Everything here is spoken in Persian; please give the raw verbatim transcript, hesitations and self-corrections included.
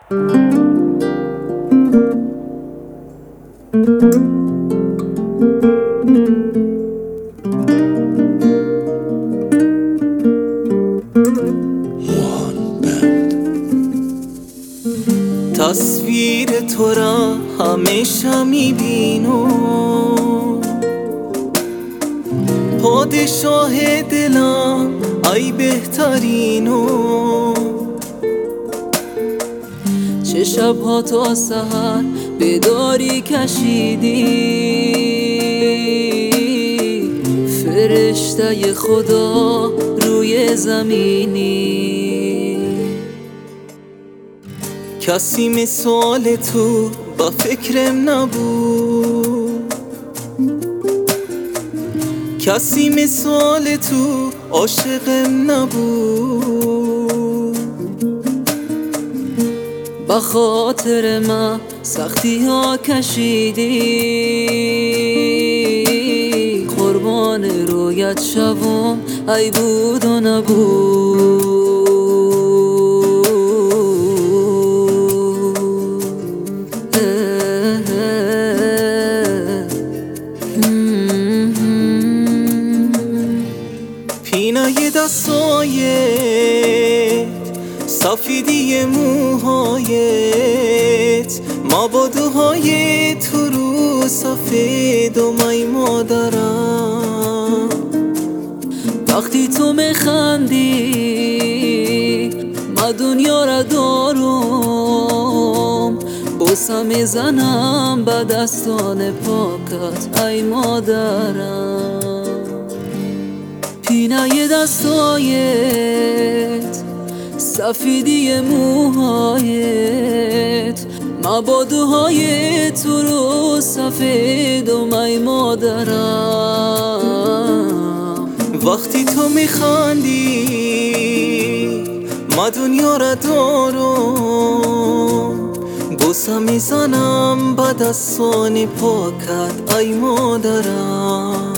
تصویر تو را همیشه میبینم، پادشاه دلم ای بهترینو. چه شبها تا سحر بیداری کشیدی، فرشته خدا روی زمینی. کسی مثال تو با فکرم نبود، کسی مثال تو عاشقم نبود. با خاطر من سختی ها کشیدی، قربان رویت شوم ای بود و نبود. پینای دستایت، سفیدی موهایت، مبادوهای تو رو سفید و می مادرم. وقتی تو میخندی ما دنیا را دارم، بوسه میزنم به دستان پاکت ای مادرم. پینه دستایت، سفیدی موهایت، مبادوهای تو رو سفید و می مادرم. وقتی تو میخندی ما دنیا را دارم، بوسه میزنم به دستان پاکت ای مادرم.